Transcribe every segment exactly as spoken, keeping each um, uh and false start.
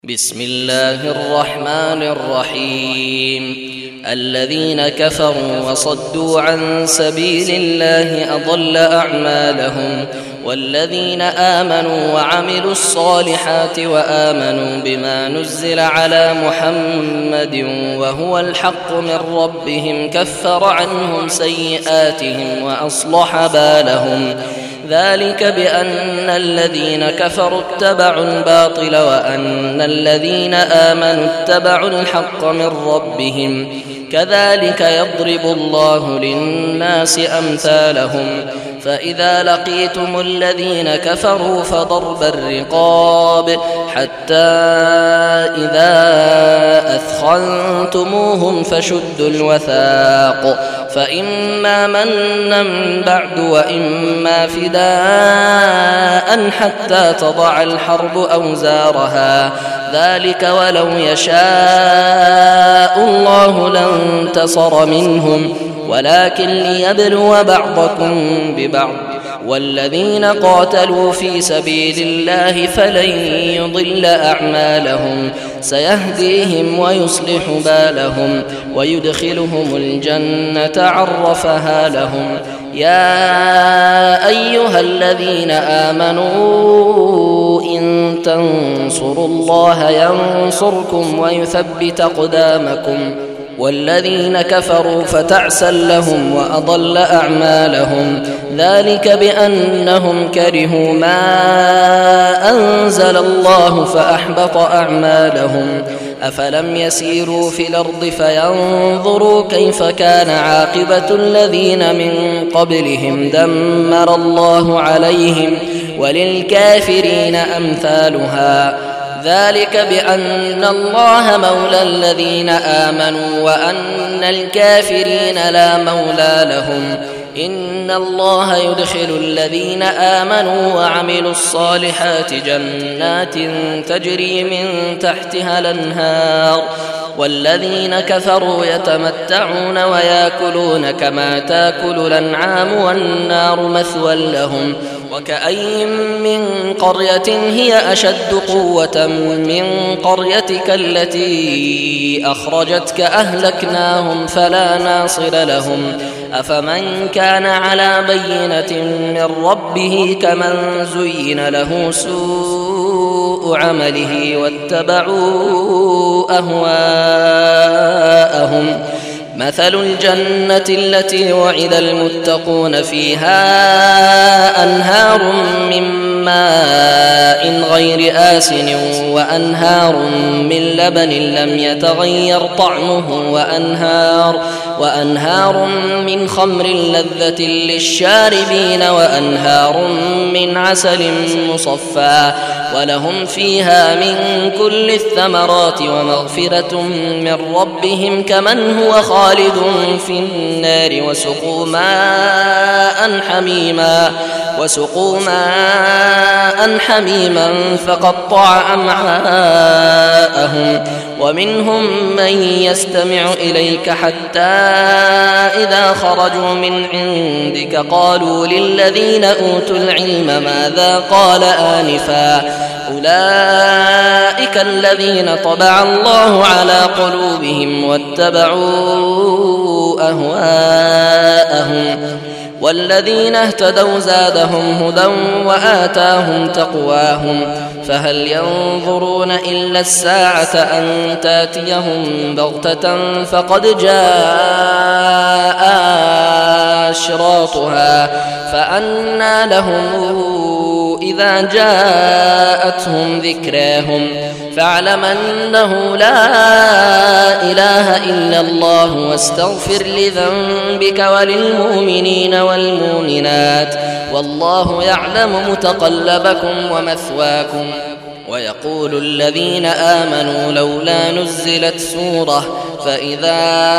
بسم الله الرحمن الرحيم. الذين كفروا وصدوا عن سبيل الله أضل أعمالهم، والذين آمنوا وعملوا الصالحات وآمنوا بما نزل على محمد وهو الحق من ربهم كفر عنهم سيئاتهم وأصلح بالهم. ذلك بأن الذين كفروا اتبعوا الباطل وأن الذين آمنوا اتبعوا الحق من ربهم، كذلك يضرب الله للناس أمثالهم. فإذا لقيتم الذين كفروا فضرب الرقاب حتى إذا أثخنتموهم فشدوا الوثاق، فإما منا بعد وإما فداء حتى تضع الحرب أوزارها، ذلك ولو يشاء الله لانتصر منهم ولكن ليبلو بعضكم ببعض. والذين قاتلوا في سبيل الله فلن يضل أعمالهم، سيهديهم ويصلح بالهم ويدخلهم الجنة عرفها لهم. يا أيها الذين آمنوا إن تنصروا الله ينصركم ويثبت أقدامكم. والذين كفروا فتعسا لهم وأضل أعمالهم، ذلك بأنهم كرهوا ما أنزل الله فأحبط أعمالهم. أفلم يسيروا في الأرض فينظروا كيف كان عاقبة الذين من قبلهم، دمر الله عليهم وللكافرين أمثالها. ذلك بأن الله مولى الذين آمنوا وأن الكافرين لا مولى لهم. إن الله يدخل الذين آمنوا وعملوا الصالحات جنات تجري من تحتها الأنهار، والذين كفروا يتمتعون ويأكلون كما تأكل الأنعام والنار مثوى لهم. وكأي من قرية هي أشد قوة من قريتك التي أخرجتك أهلكناهم فلا ناصر لهم. أفمن كان على بينة من ربه كمن زين له سوء عمله واتبعوا أهواءهم. مثل الجنة التي وعد المتقون فيها أنهار من ماء غير آسن وأنهار من لبن لم يتغير طعمه وأنهار, وأنهار من خمر لذة للشاربين وأنهار من عسل مصفى، ولهم فيها من كل الثمرات ومغفرة من ربهم كمن هو خالد في النار وسقوا ماء حميما وسقوا ماء حميما فقطع أمعاءهم. ومنهم من يستمع إليك حتى إذا خرجوا من عندك قالوا للذين أوتوا العلم ماذا قال آنفا، أولئك الذين طبع الله على قلوبهم واتبعوا أهواءهم. والذين اهتدوا زادهم هدى وآتاهم تقواهم. فهل ينظرون إلا الساعة أن تاتيهم بغتة فقد جاء أشراطها، فأنى لهم إذا جاءتهم ذكراهم. فاعلم أنه لا إله إلا الله واستغفر لذنبك وللمؤمنين والمؤمنات، والله يعلم متقلبكم ومثواكم. ويقول الذين آمنوا لولا نزلت سورة فإذا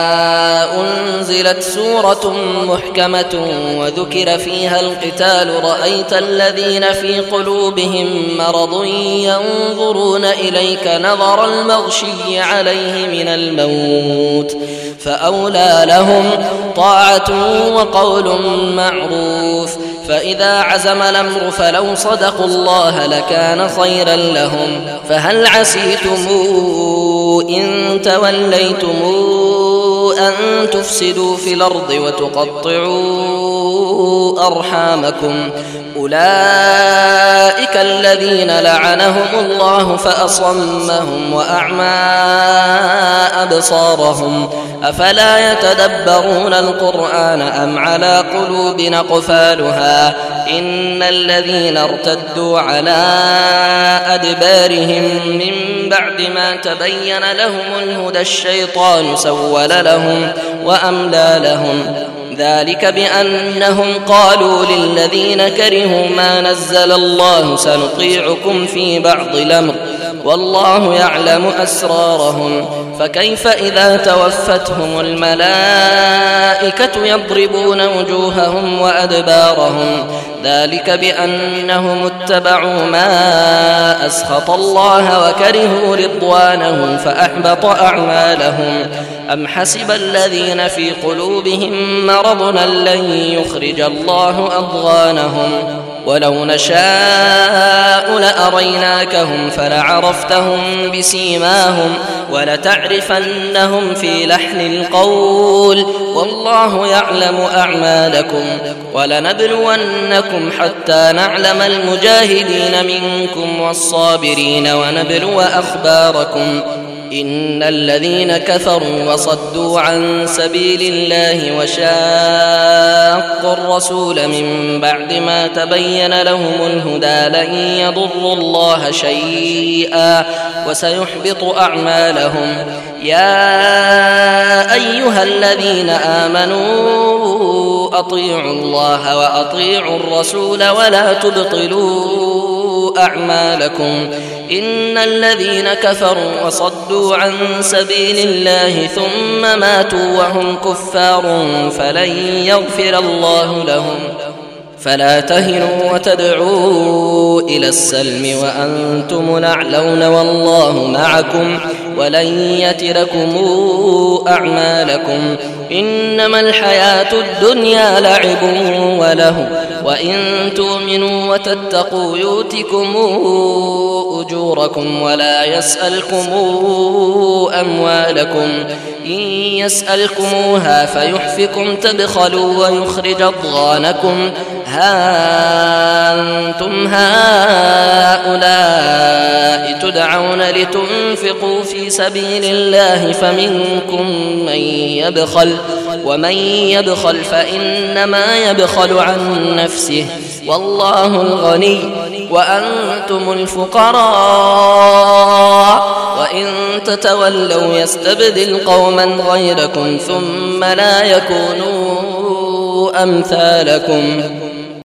أنزلت سورة محكمة وذكر فيها القتال رأيت الذين في قلوبهم مرض ينظرون إليك نظر المغشي عليه من الموت فأولى لهم طاعة وقول معروف. فإذا عزم الأمر فلو صدقوا الله لكان خيرا لهم. فهل عسيتم إن توليتم أن تفسدوا في الأرض وتقطعوا أرحامكم؟ أولئك الذين لعنهم الله فأصمهم وأعمى أبصارهم أفلا يتدبرون القرآن أم على قلوب أقفالها؟ إن الذين ارتدوا على أدبارهم من بعد ما تبين لهم الهدى الشيطان سول لهم وأملى لهم. ذلك بأنهم قالوا للذين كرهوا ما نزل الله سنطيعكم في بعض الأمر والله يعلم أسرارهم. فكيف إذا توفتهم الملائكة يضربون وجوههم وأدبارهم؟ ذلك بأنهم اتبعوا ما أسخط الله وكرهوا رضوانه فأحبط أعمالهم. أم حسب الذين في قلوبهم مرض لن يخرج الله أضغانهم؟ ولو نشاء لأريناكهم فلعرفتهم بسيماهم ولتعرفنهم في لحن القول والله يعلم أعمالكم. ولنبلونكم حتى نعلم المجاهدين منكم والصابرين ونبلو أخباركم. إن الذين كفروا وصدوا عن سبيل الله وشاقوا الرسول من بعد ما تبين لهم الهدى لن يضروا الله شيئا وسيحبط أعمالهم. يا أيها الذين آمنوا أطيعوا الله وأطيعوا الرسول ولا تبطلوا أعمالكم. إن الذين كفروا وصدوا عن سبيل الله ثم ماتوا وهم كفار فلن يغفر الله لهم. فلا تهنوا وتدعوا إلى السلم وأنتم الأعلون والله معكم ولن يتركم أعمالكم. إنما الحياة الدنيا لعب وله وإن تؤمنوا وتتقوا يؤتكم أجوركم ولا يسألكم أموالكم. إن يسألكموها فيحفكم تبخلوا ويخرج أضغانكم. ها أنتم هؤلاء تدعون لتنفقوا في سبيل الله فمنكم من يبخل ومن يبخل فإنما يبخل عن نفسه والله الغني وأنتم الفقراء وإن تتولوا يستبدل قوما غيركم ثم لا يكونوا أمثالكم.